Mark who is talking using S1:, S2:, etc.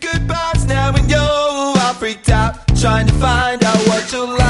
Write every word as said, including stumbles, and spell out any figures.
S1: goodbyes now and you're all freaked out, trying to find out what you like.